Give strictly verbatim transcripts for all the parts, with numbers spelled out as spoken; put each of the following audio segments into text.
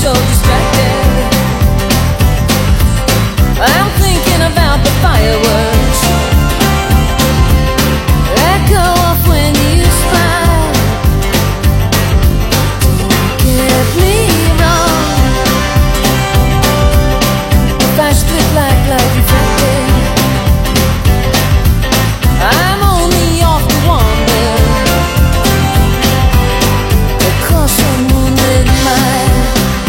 so distracted. I'm thinking about the fireworks that go off when you smile. Don't get me wrong, if I strip like light reflected, I'm only off to wander across a moonlit mile.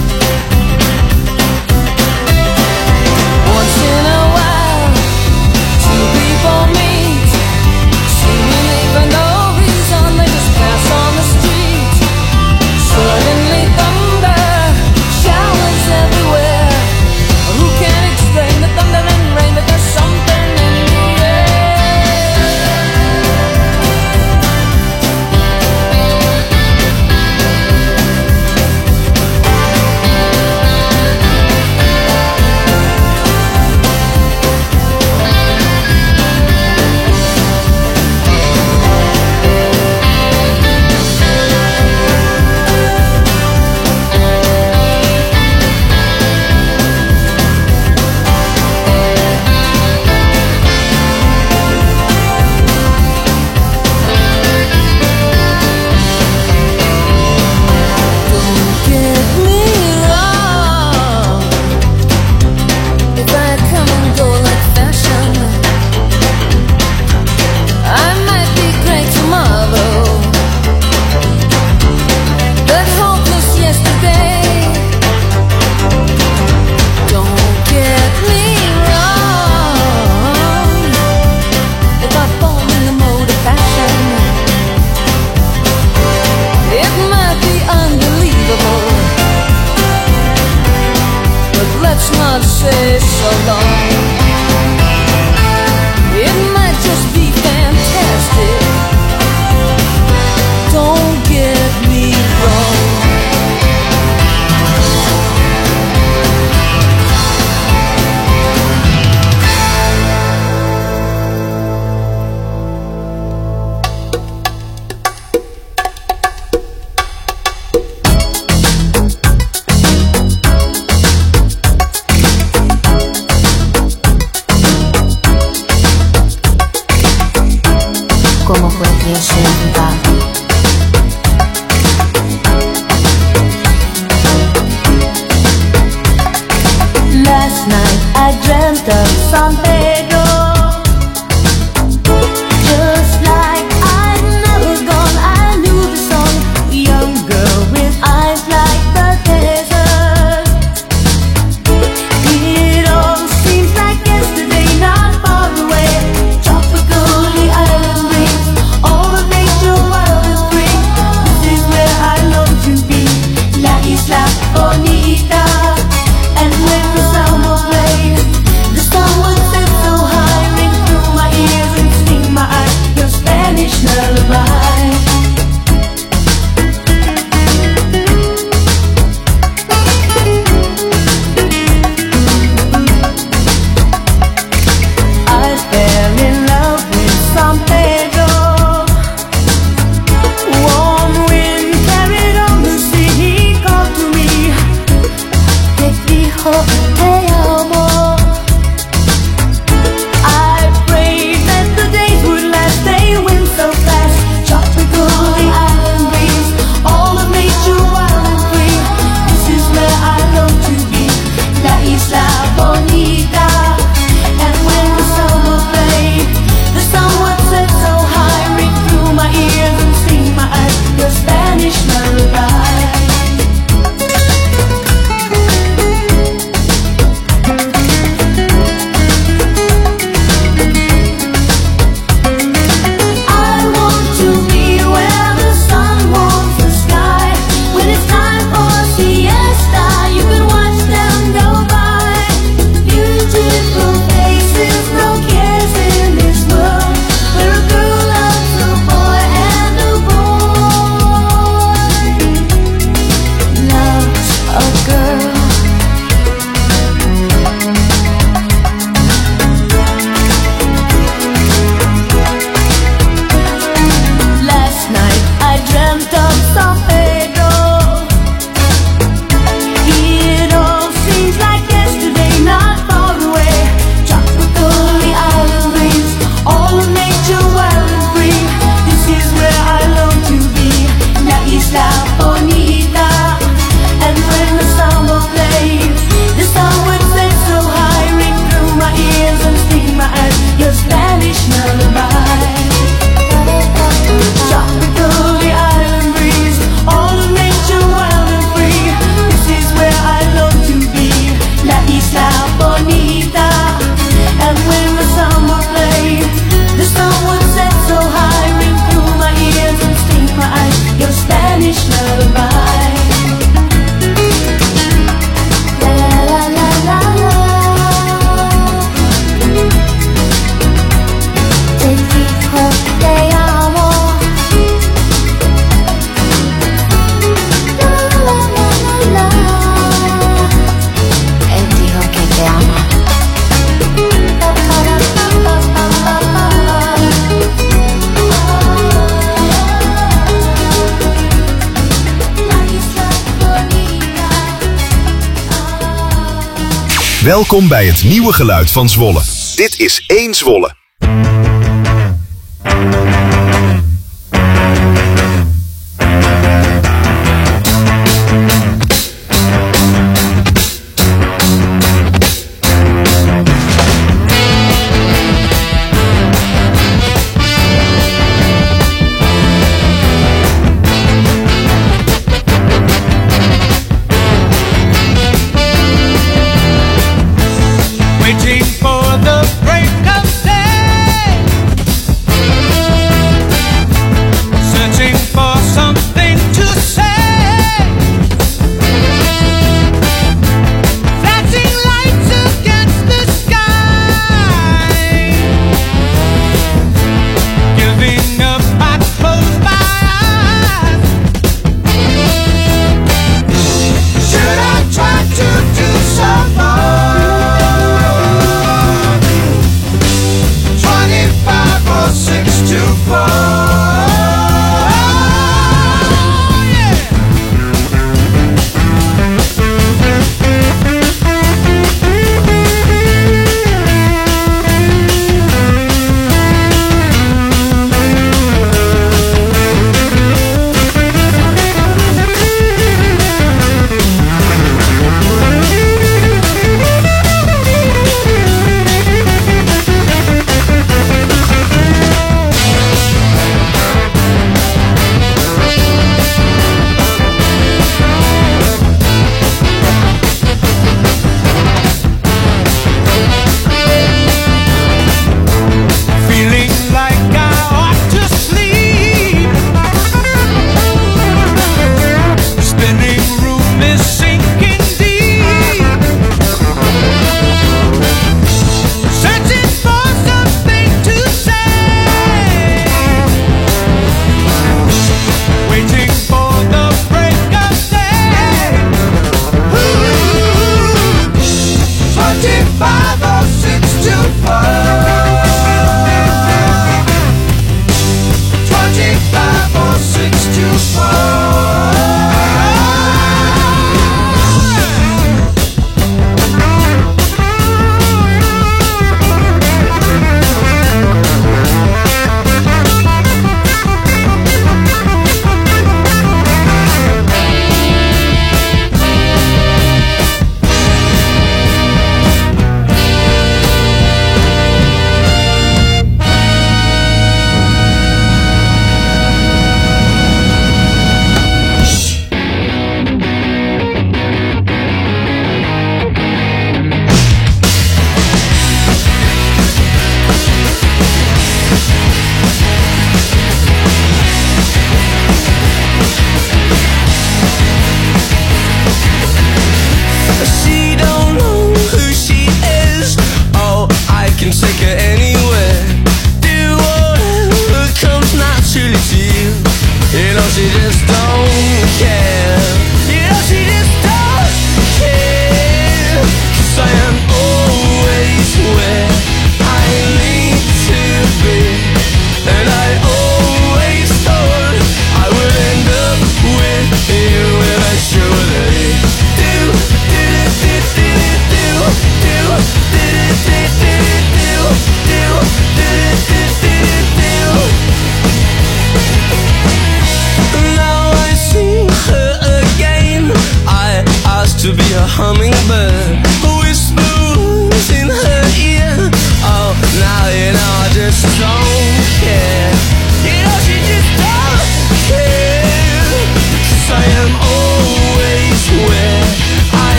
Once in a while, two people meet, seemingly for no reason, they just pass on the street. Suddenly thunder, showers everywhere. Who can explain the thunder and rain, but there's something in the let's not say so long. It might just be fantastic. Don't get me wrong. ¿Cómo fue que se va? Last night I dreamt of San Pedro, just like I'd never gone. I knew the song, young girl with eyes like the desert. It all seems like yesterday, not far away. Tropically island breeze, all of nature wild and free. This is where I long to be, La Isla Bonita. And when the sound will play, the sun would set so high, ring through my ears and sting my eyes, your Spanish lullaby. I fell in love with San Pedro. Warm wind carried on the sea, he called to me. Te fijo, Welkom bij het nieuwe geluid van Zwolle. Dit is één Zwolle. Waiting for the break of day, searching for something to say, flashing lights against the sky, giving up, I close my eyes. Should I try to do some more? Six to four.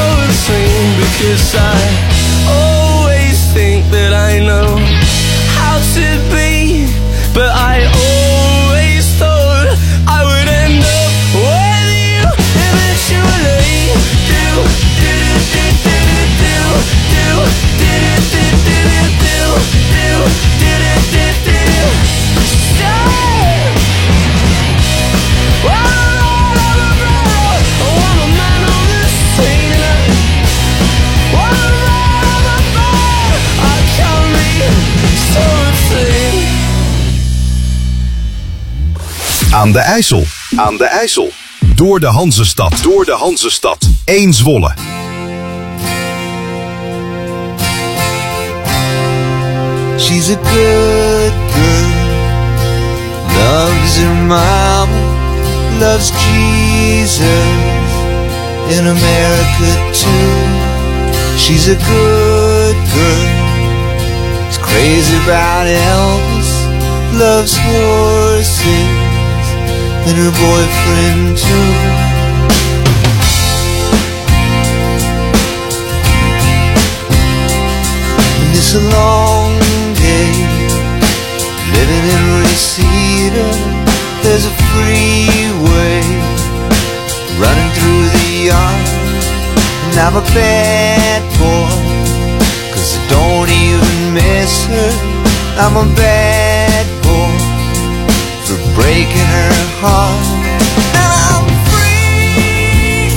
Cause I always think that I know how out to be, but I always thought I would end up with you eventually. Do, do, do, do, do, do, do, do, do, do, do, do, do, do, do. Aan de IJssel. Aan de IJssel. Door de Hanzestad. Door de Hanzestad. Eén Zwolle. She's a good girl. Loves her mama. Loves Jesus. In America too. She's a good girl. Is crazy about Elvis. Loves horses. And her boyfriend too. And it's a long day living in Reseda. There's a freeway running through the yard. And I'm a bad boy, 'cause I don't even miss her. I'm a bad boy for breaking her heart. And I'm free,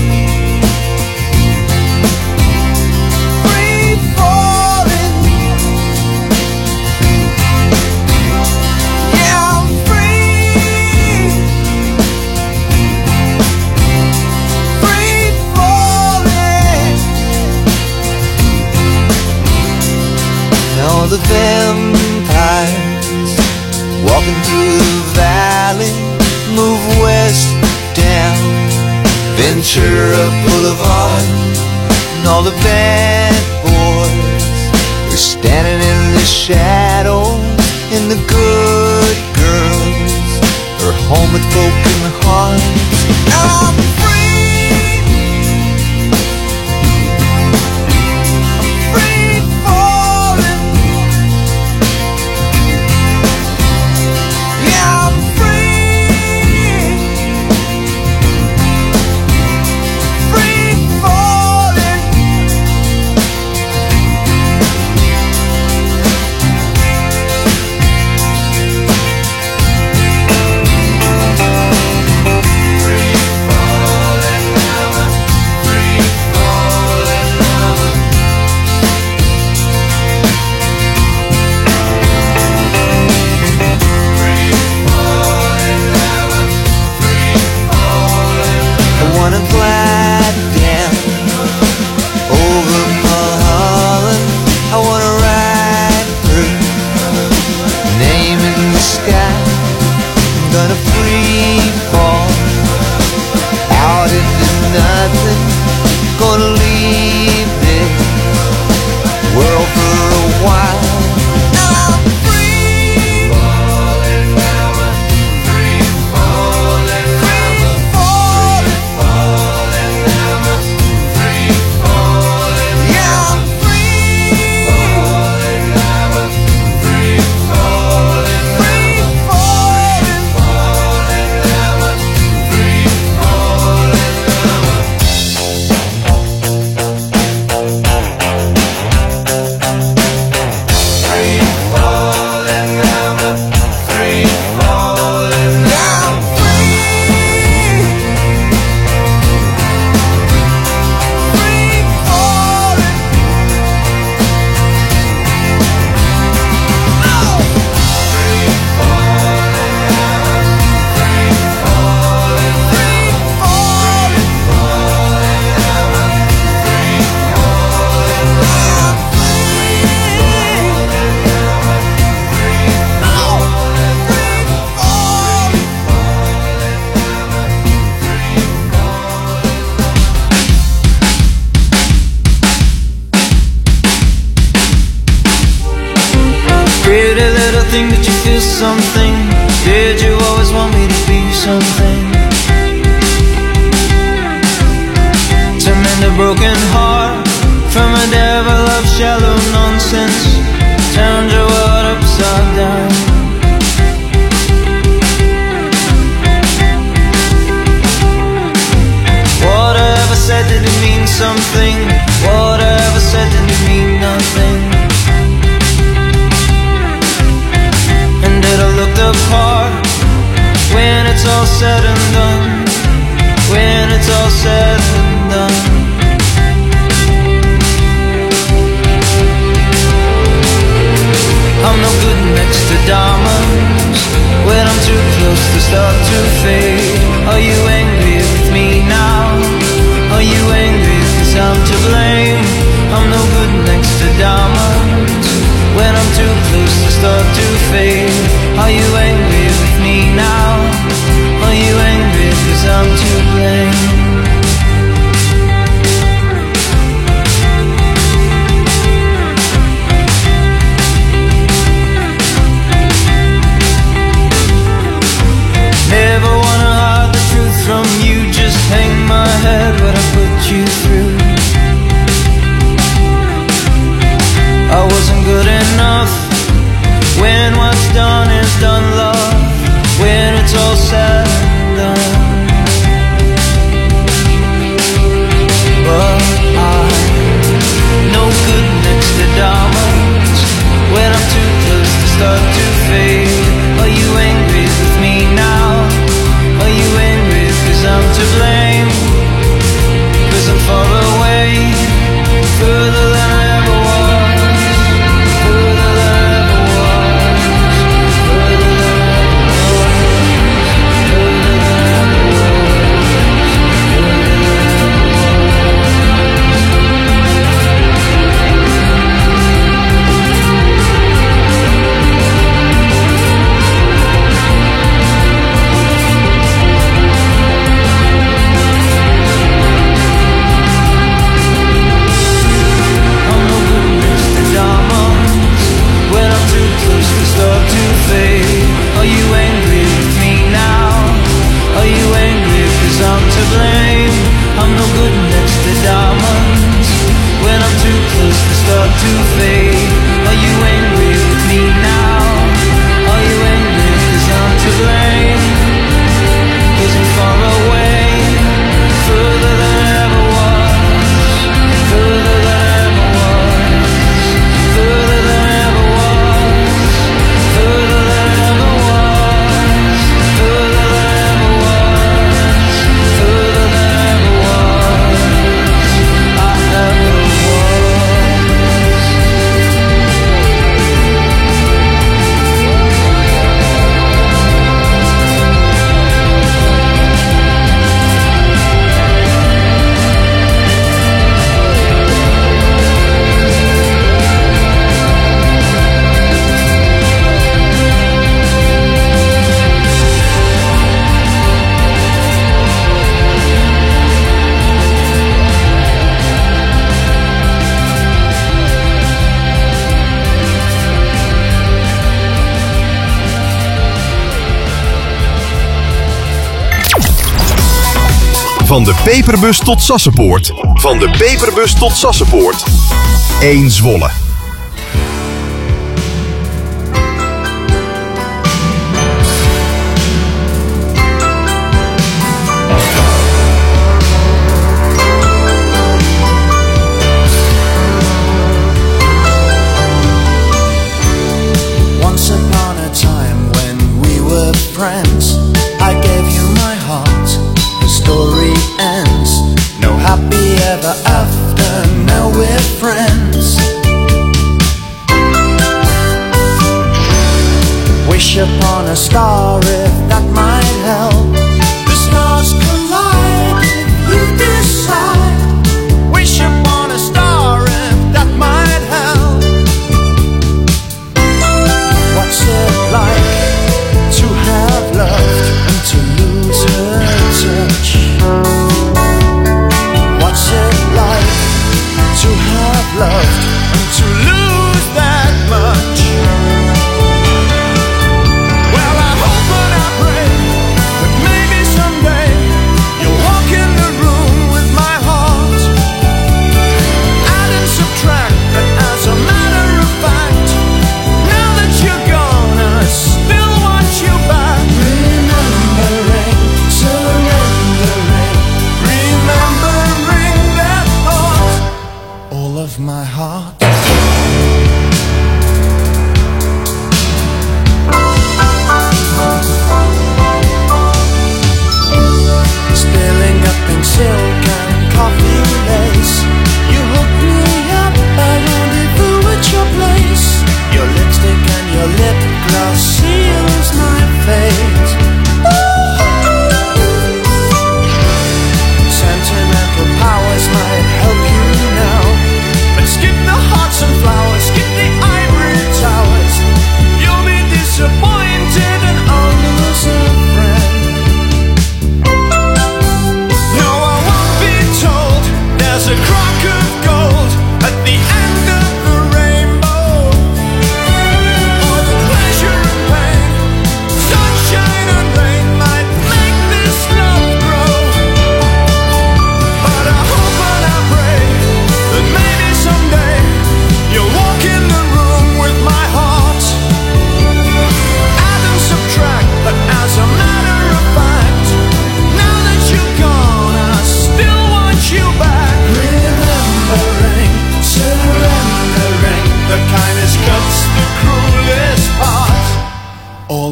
free falling. Yeah, I'm free, free falling. Now the vampires walking through the valley move west down Ventura Boulevard, and all the bad boys are standing in the shadows, and the good girls are home with broken hearts. Now I'm free, I'm free falling. Yeah, I'm free, free falling. Free falling lover, free falling lover. Free falling lover, free falling lover. I wanna glide down over Mulholland. I wanna ride her name in the sky. I'm gonna free fall out into nothing. Gonna leave this world for a while. Now I'm free falling lover, free falling lover, free falling lover, free falling. Yeah, I'm free falling lover, free falling, free falling, falling lover, free falling lover. Free falling lover, free falling. Yeah, I'm free, free falling. Oh! Free falling lover, free falling, free falling, falling lover, free falling. I'm free, pretty little thing, did you feel something? Did you always want me to be something? To mend a broken heart from a devil of shallow nonsense. Turned your world upside when I'm too close to start to fade. Are you angry with me now? Are you angry cause I'm to blame? Never wanna hide the truth from you, just hang my head what I put you through. I wasn't good enough. When what's done is done, love, when it's all said and done. But I'm no good next to diamonds when I'm too close to start to fade. Are you angry with me now? Are you angry cause I'm to blame? Cause I'm far away, further than I ever was, further than I ever was, further than I ever was, further than I ever was, further than I start to fade. Are you angry with me now? Are you angry cause I'm to blame? I'm no good next to diamonds when I'm too close to start to fade. Are you angry with me now? Are you angry cause I'm to blame? Cause I'm far away, further than I ever was, further than I ever was, further than I ever was, further than I ever was, further than I ever was, further than I ever was, I ever was. Van de Peperbus tot Sassenpoort. Van de Peperbus tot Sassenpoort. Eén Zwolle. Once upon a time when we were friends, I gave you my heart. The story ends. No happy ever after. Now we're friends. Wish upon a star if that might help. The stars collide if you decide. Wish upon a star if that might help. What's it like to have loved and to lose her touch? What's it like to have loved and to lose that much? Well, I hope and I pray that maybe someday you'll walk in the room with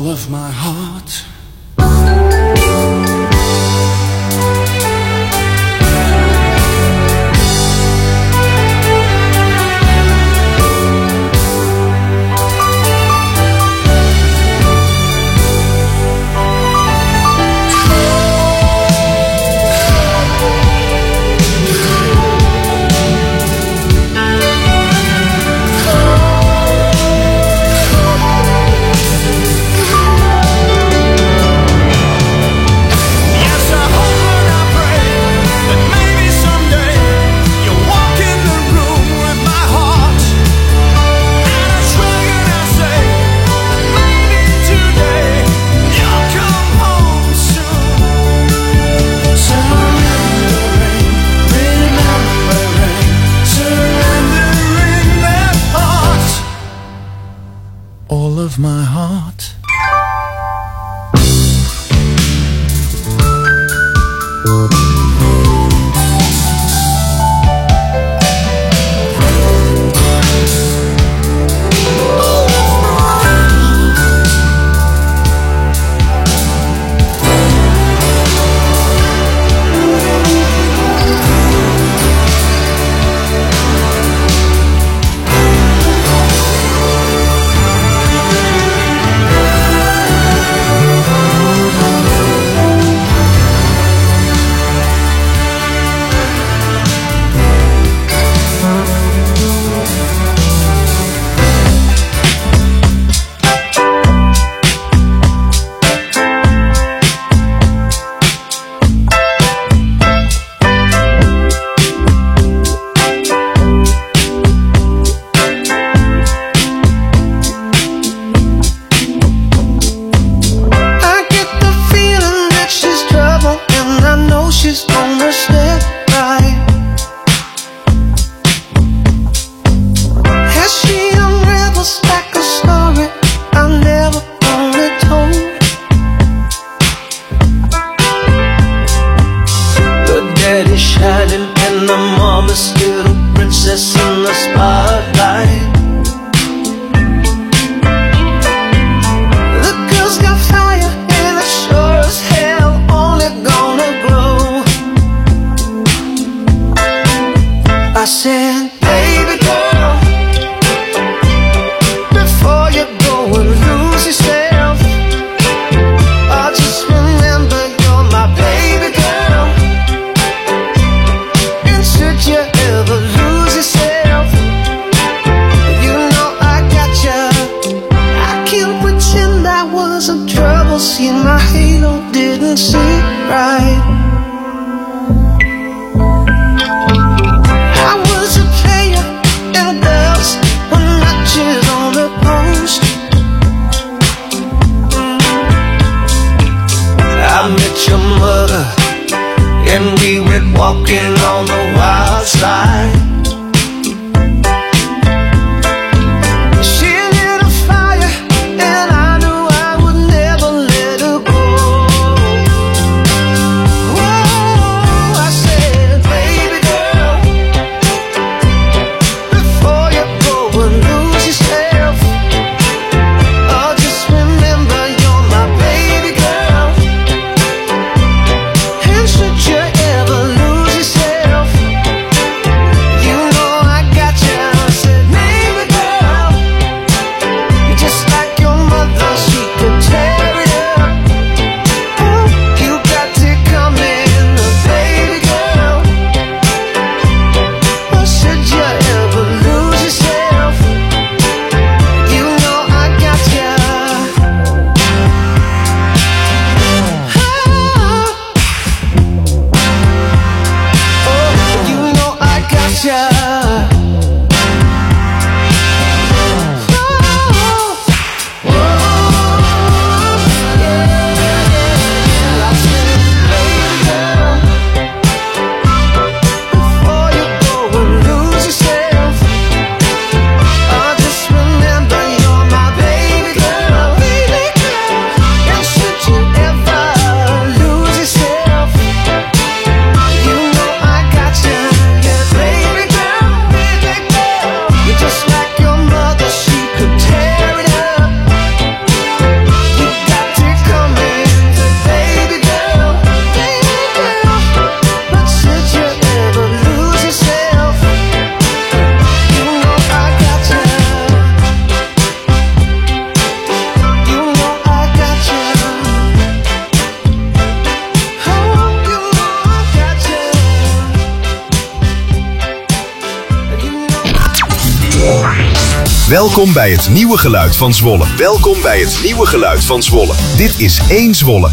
all of my heart. All of my heart. You Welkom bij het nieuwe geluid van Zwolle. Welkom bij het nieuwe geluid van Zwolle. Dit is één Zwolle.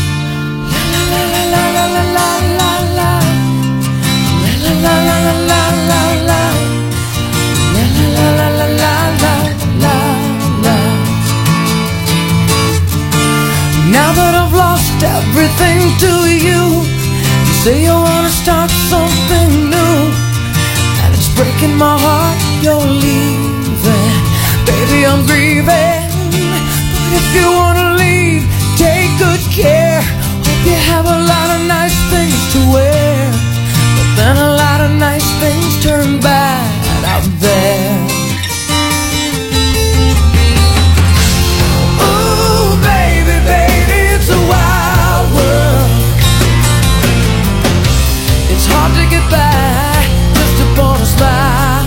Now that I've lost everything to you, you say you wanna start something new, and it's breaking my heart you're leaving. Baby, I'm grieving, but if you wanna leave, take good care. Hope you have a lot of nice things to wear, but then a lot of nice things turn bad out there. Ooh, baby, baby, it's a wild world. It's hard to get by just upon a smile.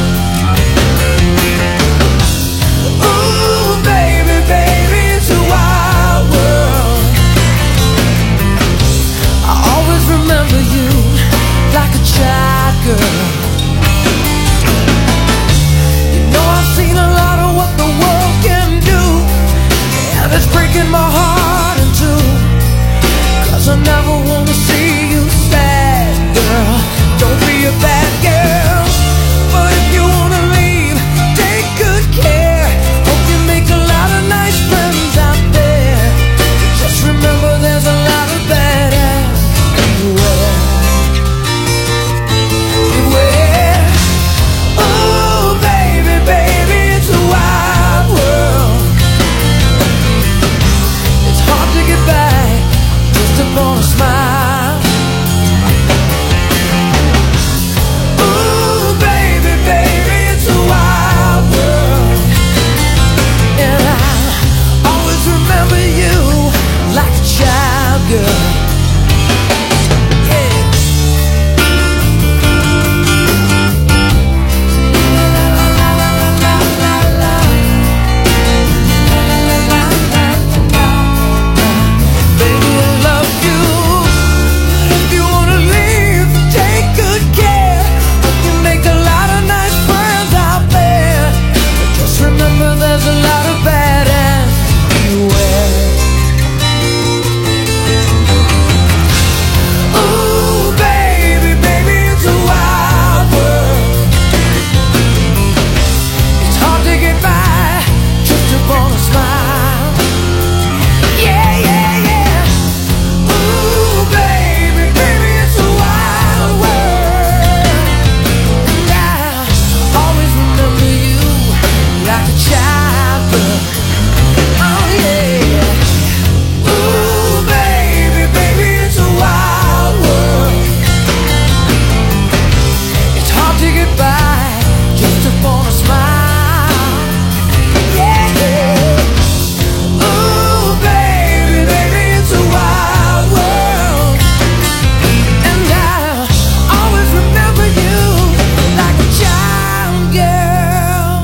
Ooh, baby, baby, it's a wild world. I always remember you like a child girl. You know I've seen a lot of what the world can do, and it's breaking my heart in two, 'cause I never wanna see you sad, girl. Don't be a bad girl, but if you wanna leave, take good care. Hope you make a lot of nice friends out there. Just remember there's a lot of badass everywhere. Beware. Ooh, baby, baby, it's a wild world. It's hard to get back just upon a smile. Ooh, baby, baby, it's a wild world. And I always remember you like a child girl. Yeah. Baby, I love you, but if you wanna leave, take good care. Hope you make a lot of nice friends out there, but just remember there's a lot of badass everywhere. Ooh, baby, baby, it's a wild world. It's hard to get by just upon a smile. Yeah, yeah, yeah. Ooh, baby, baby, it's a wild world. And I always remember you like a child girl. Oh, yeah. Ooh, baby, baby, it's a wild world. It's hard to get by just upon a smile. Yeah, yeah. Ooh, baby, baby, it's a wild world. And I always remember you like a child girl.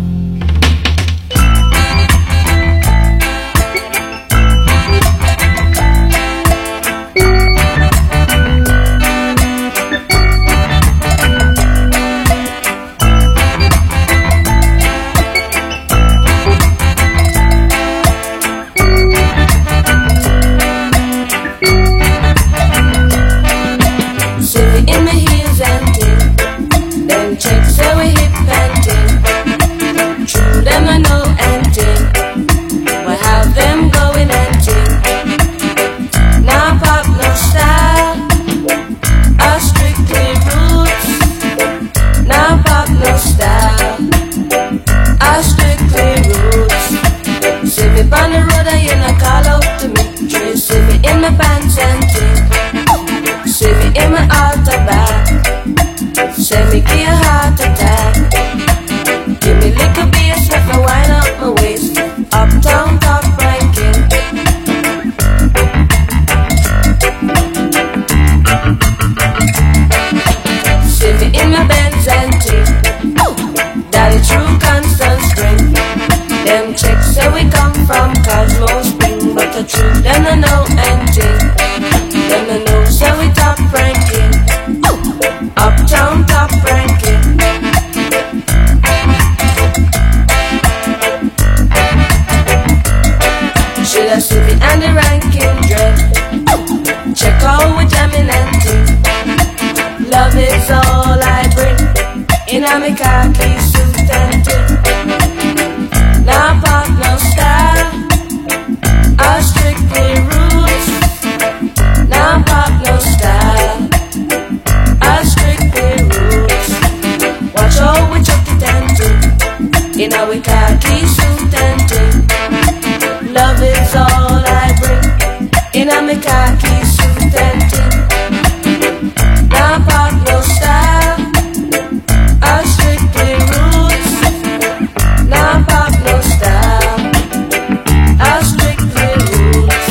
See me in my heels and ting, them chicks say we hip and ting. True them I know and ting, we have them going and ting. Now pop no style, our strictly roots. Now pop no style, our strictly roots. See me on the road and you not call out to me. You see me in my pants and ting. See me in my altar back. Say me give a heart attack. Give me little bass if I wind up my waist. Uptown top ranking. See me in my Benz and ting. Daddy true constant string. Them chicks say we come from Cosmo Spring, but the truth them I know and ting. Them I know say we top ranking. Uptown top ranking. suit and ting. Love is all I bring. In a me khaki suit and ting. Now pop no style, I strictly roots. Now pop no style, I strictly roots.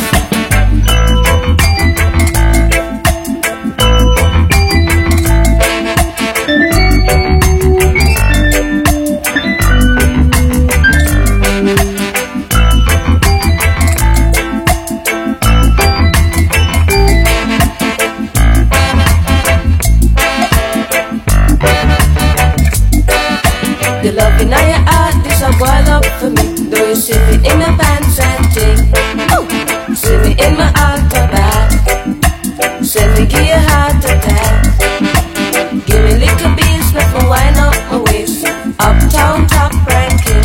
The love in your heart is a boil up for me. Though you see me in my pants and ting. Ooh. See me in my altar bag. Send me give you heart attack. Give me little beans, let me wind up my waist. Uptown top ranking.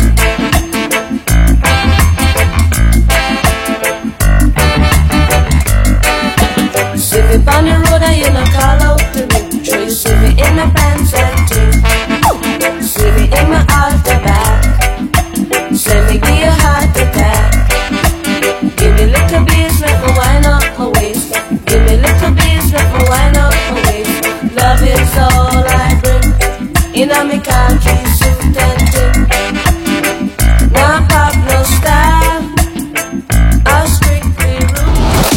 See me on the road and you not call out to me. Sure you see me in my pants and ting. See me in my altar bag. Send me give you heart attack. Give me little beans, let me wind up my waist. Give me little beans, let me wind up my waist. Love is all I bring. In a me khaki suit and ting. Now pop no style, I strictly rule.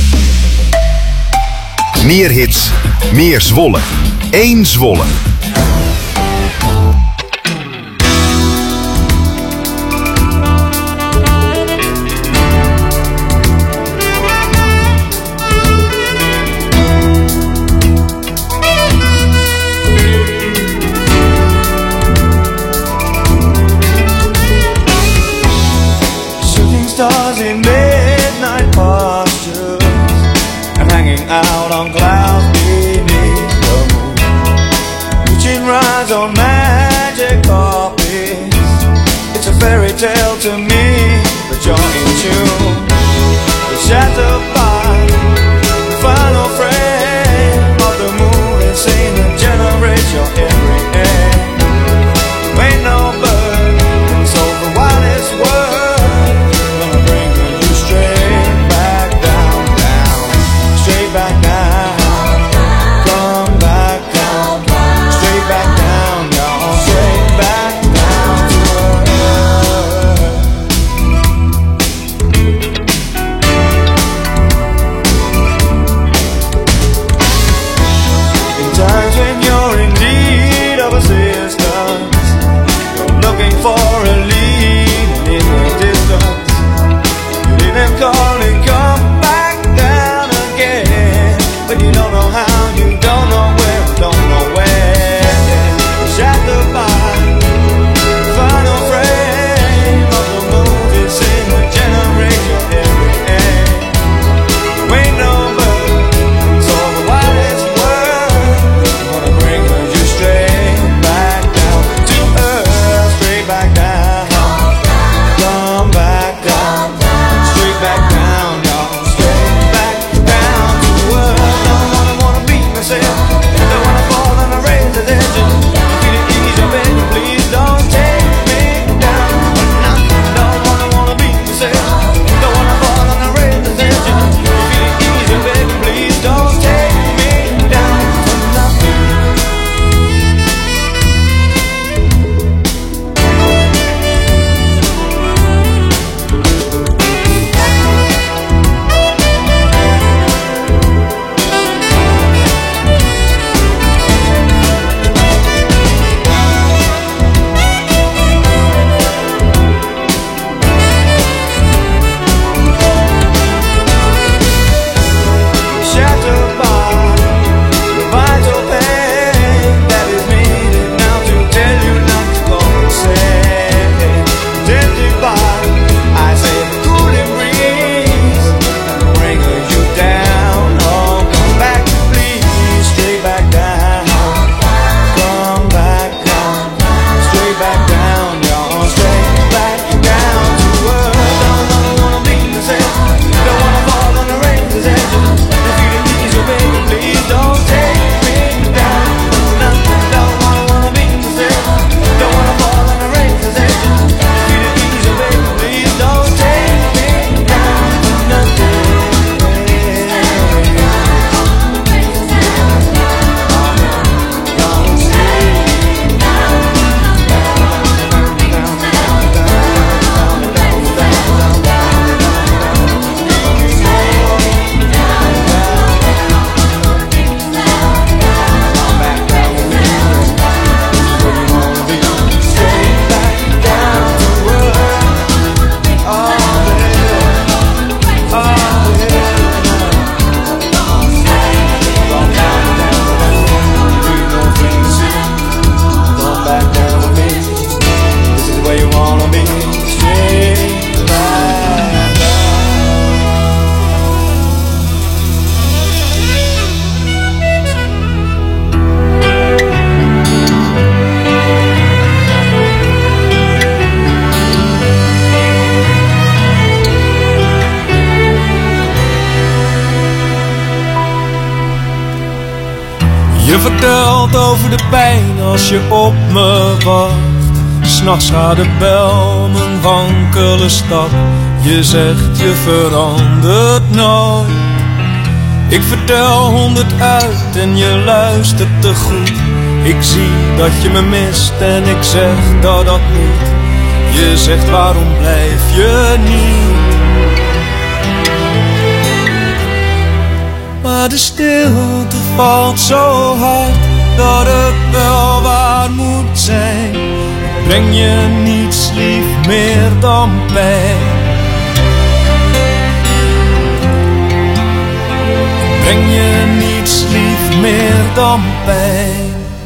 Meer hits, meer Zwolle. Eén Zwolle. Shooting stars in midnight postures. I'm hanging out on clouds beneath the moon. Reaching rides on magic copies. It's a fairy tale to me, but you're in tune. The shattered by the final frame of the moon. It's saying that generates your every air. You ain't no bird, and so for what it's worth, gonna bring you straight back down, down, straight back down, come back down, straight back down, y'all, straight back down to earth. Je vertelt over de pijn als je op me wacht. 'S Nachts gaat de bel, mijn wankele stap. Je zegt je verandert nooit. Ik vertel honderd uit en je luistert te goed. Ik zie dat je me mist en ik zeg dat dat moet. Je zegt waarom blijf je niet? Maar de stilte valt zo hard dat het wel waar moet zijn. Ik breng je niets lief meer dan pijn. Ik breng je niets lief meer dan pijn.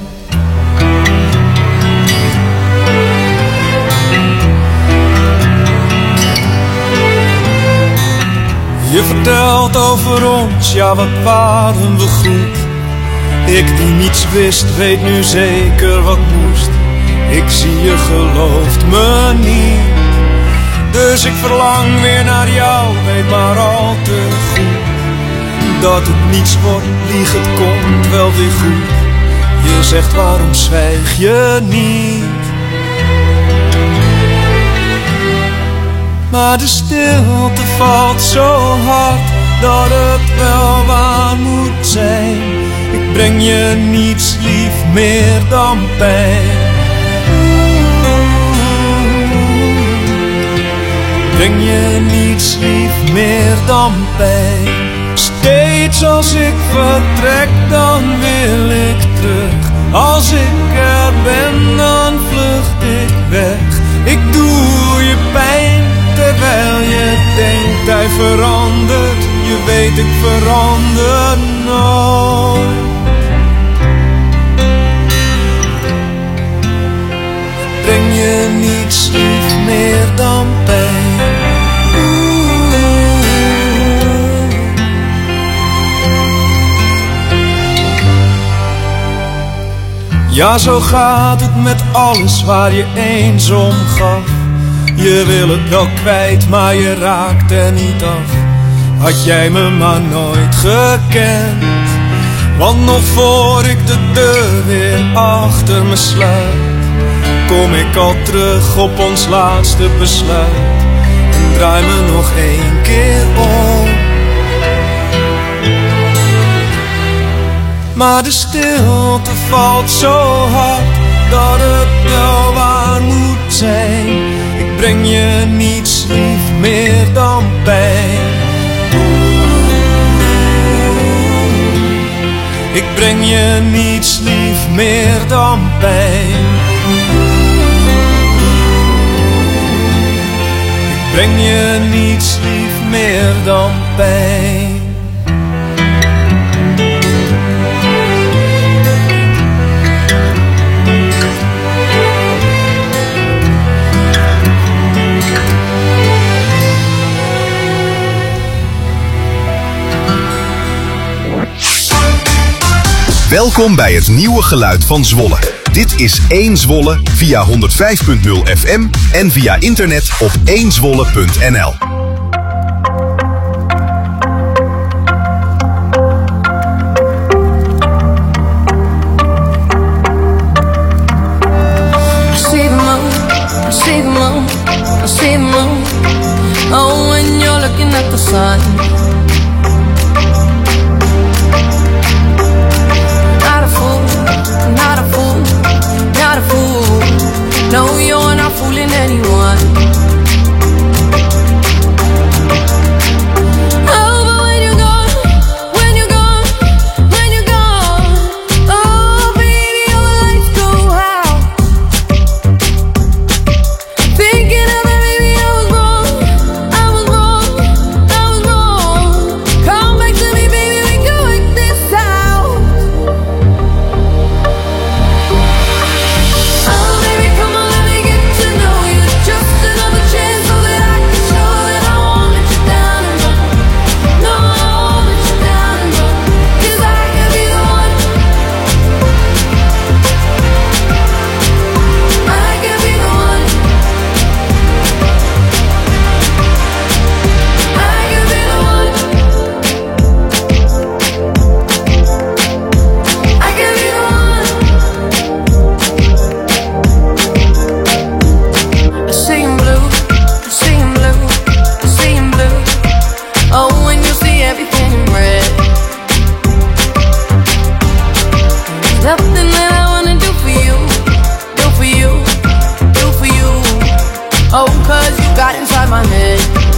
Je vertelt over ons, ja wat waren we goed. Ik die niets wist, weet nu zeker wat moest. Ik zie je gelooft me niet. Dus ik verlang weer naar jou, weet maar al te goed. Dat het niets wordt, lieg het komt wel weer goed. Je zegt waarom zwijg je niet? Maar de stilte valt zo hard dat het wel waar moet zijn. Ik breng je niets lief meer dan pijn. Ik breng je niets lief meer dan pijn. Steeds als ik vertrek dan wil ik terug. Als ik er ben dan vlucht ik weg. Ik doe je pijn terwijl je denkt hij verandert. Je weet ik verander nooit. Breng je niets lief meer dan pijn. Ja, zo gaat het met alles waar je eens om gaf. Je wil het wel kwijt, maar je raakt er niet af. Had jij me maar nooit gekend. Want nog voor ik de deur weer achter me sluit, kom ik al terug op ons laatste besluit. En draai me nog één keer om. Maar de stilte valt zo hard dat het wel waar moet zijn. Ik breng je niets lief meer dan pijn. Ik breng je niets lief meer dan pijn. Ik breng je niets lief meer dan pijn. Welkom bij het nieuwe geluid van Zwolle. Dit is één Zwolle via honderdvijf punt nul F M en via internet op één zwolle punt n l. See the moon, see the moon, see the moon. Oh, when you're looking at the sun. Not a fool, not a fool. No, you're not fooling anyone. Oh, but when you're gone, when you're gone, when you're gone, oh, baby, all the lights go out. Thinking of it, baby, I was wrong, I was wrong, I was wrong. Come back to me, baby, we can work this out. Oh, baby, come on, let me get to know you just a 'cause you got inside my head.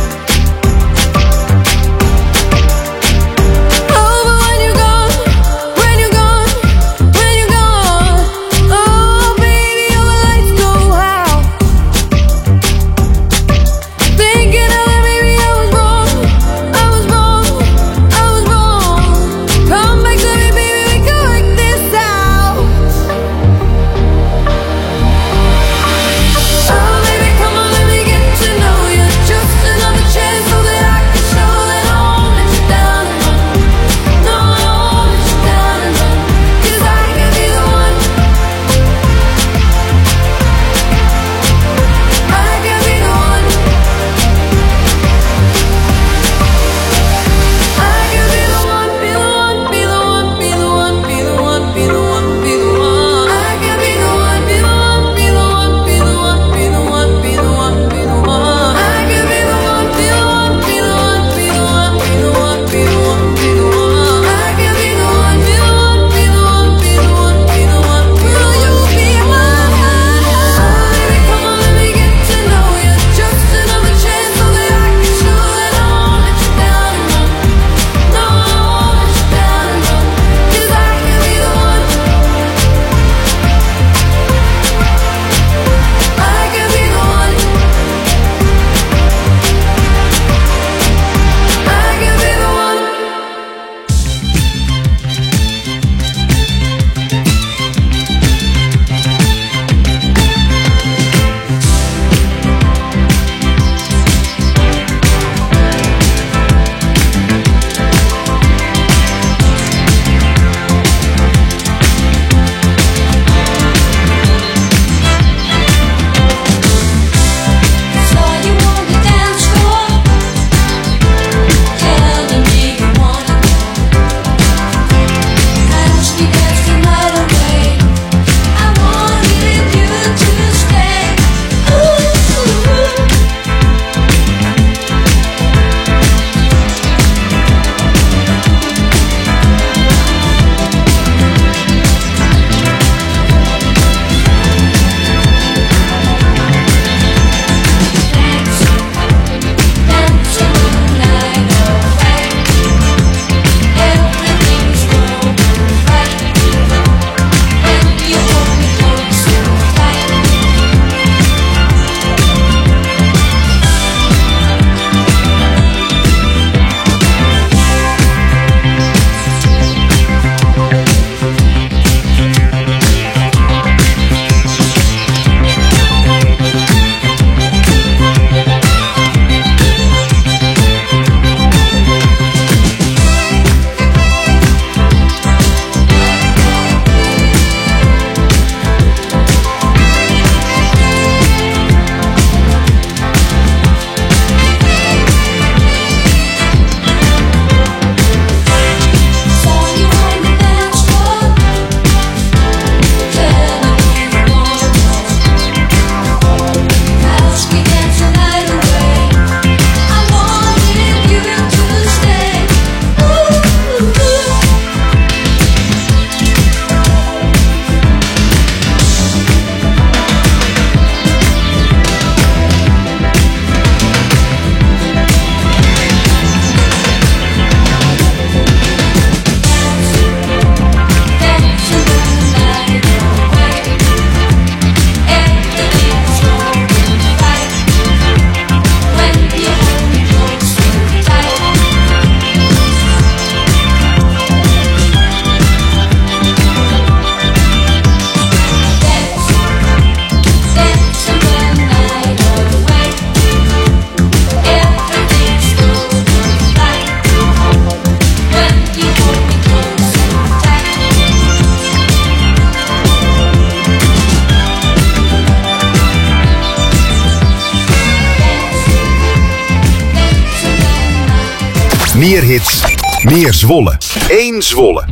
Meer hits, meer Zwolle. Eén Zwolle.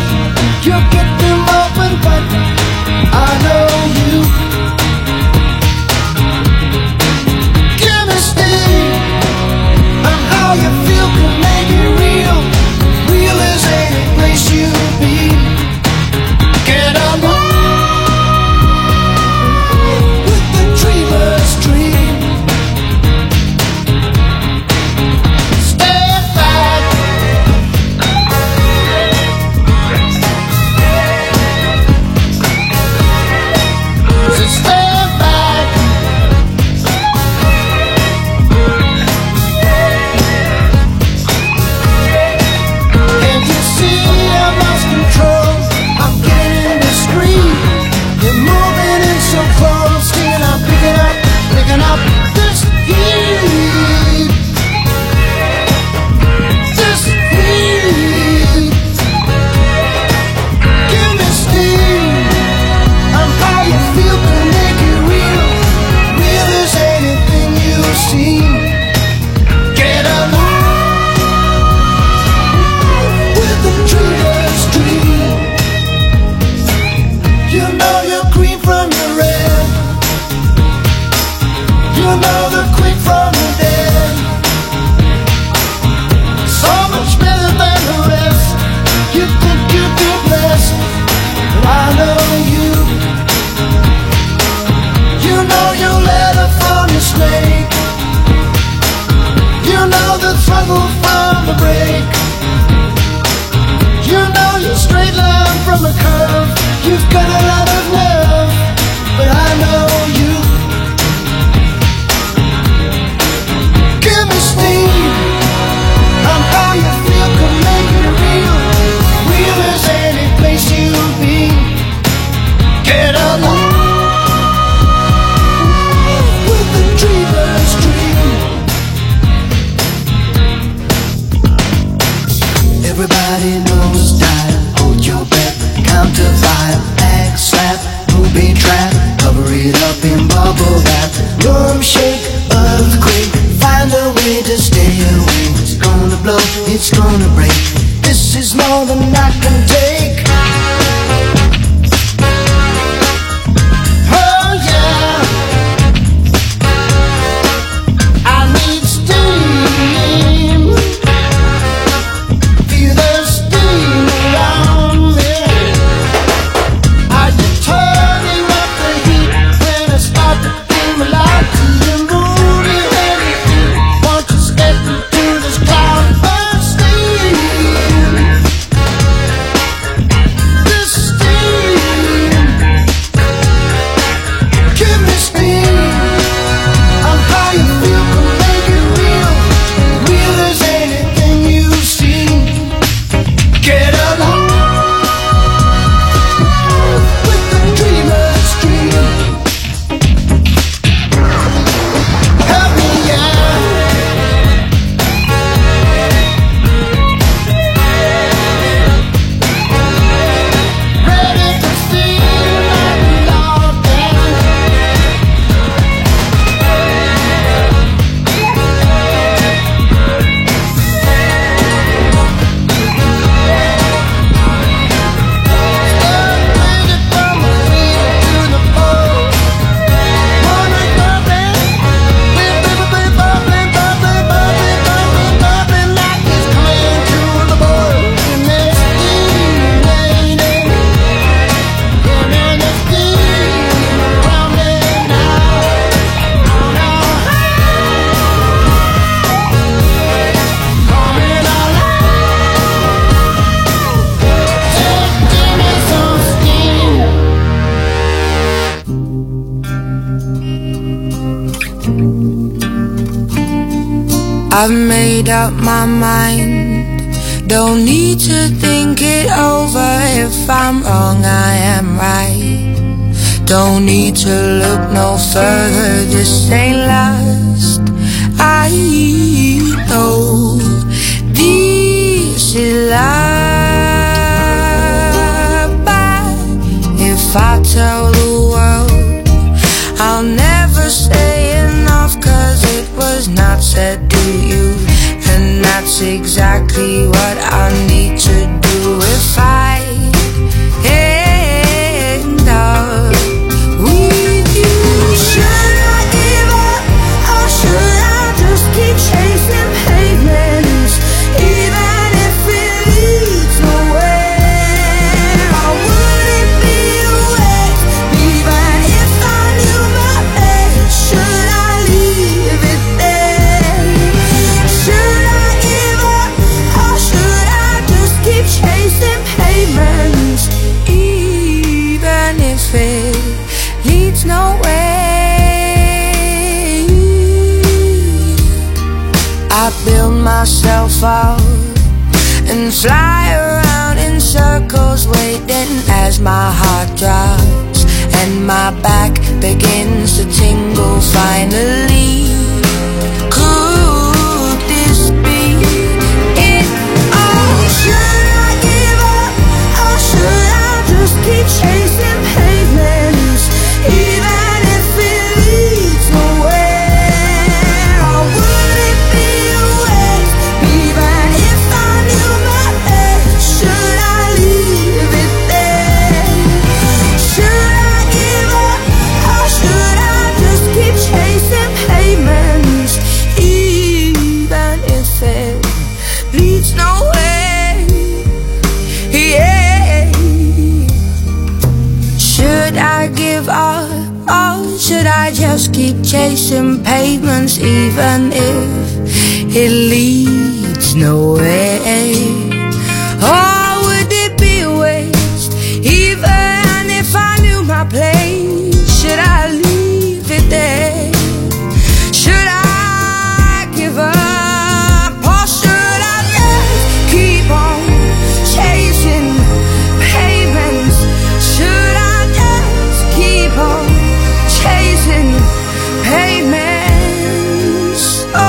you'll get them open, but I know you. Chemistry and how you feel can make it real. Real as any place you'll be. Get along with the dreamer's dream. Stand back. So stand back. Can't you see I lost control? I'm getting discreet. You're moving in so close, and I'm picking up, picking up this heat. This heat. Give me steam. I'm how you feel can make it real. Real as anything you've seen. Get along with the dreamer's dream. You know you're green from your red. You know the quick from the dead. So much better than the rest. You think you'd be blessed, but I know you. You know you let her from your snake. You know the struggle from the break. You know you straight line from a curve. You've got a lot of nerve, but I know you. Give me steam. I'm how you feel can make it real. Real as any place you'll be. Get along with the dreamer's dream. Everybody knows style. Hold your breath, count to five. Act slap, booby trap. Cover it up in bubble wrap. Room shake, earthquake. Find a way to stay away. It's gonna blow, it's gonna break. This is more than I can take. Oh yeah, I need steam. Feel the steam around me. Are you turning up the heat when I start to feel alive? You move it anything. Want to step into this cloud of steam. This steam. Give me steam. I'm how you feel can make it real. Real as anything you've seen. Get along with the dreamer's dream. Help me out. Ready to see my love dance. I've made up my mind. Don't need to think it over. If I'm wrong, I am right. Don't need to look no further. This ain't last. I know this is love. But if I tell the world, I'll never say enough, 'cause it was not said to you. And that's exactly what I need to do. If I myself out and fly around in circles, waiting as my heart drops and my back begins to tingle finally. Could this be it? Oh, should I give up? Or should I just keep chasing pavements, even if it leads nowhere? Or would it be a waste, even if I knew my end? Should I leave it there? Should I give up? Or should I just keep chasing pavements, even if it leads nowhere? Yeah. Should I give up, or should I just keep chasing pavements, even if it leads nowhere? Or would it be a waste, even if I knew my place? Should I leave it there? Should I give up, or should I just keep on chasing pavements? Should I just keep on chasing pavements? Oh,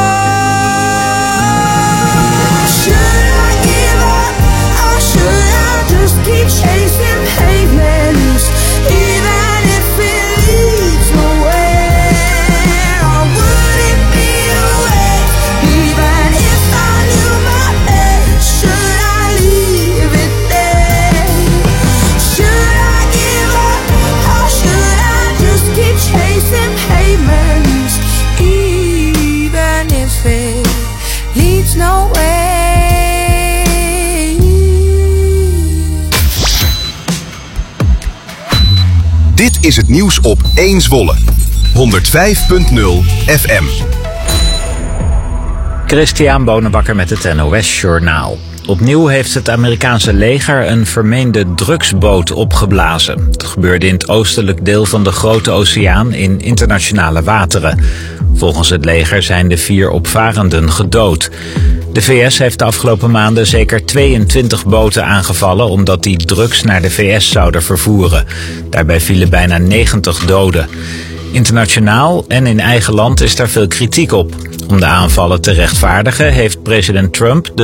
should I give up, or should I just keep chasing pavements, even if it leads nowhere? Or would it be a waste, even if I knew my best? Should I leave it there? Should I give up, or should I just keep chasing pavements, even if it leads nowhere? Dit is het nieuws op één Zwolle. honderdvijf punt nul F M. Christian Bonenbakker met het N O S Journaal. Opnieuw heeft het Amerikaanse leger een vermeende drugsboot opgeblazen. Het gebeurde in het oostelijk deel van de Grote Oceaan in internationale wateren. Volgens het leger zijn de vier opvarenden gedood. De V S heeft de afgelopen maanden zeker tweeëntwintig boten aangevallen omdat die drugs naar de V S zouden vervoeren. Daarbij vielen bijna negentig doden. Internationaal en in eigen land is daar veel kritiek op. Om de aanvallen te rechtvaardigen heeft president Trump de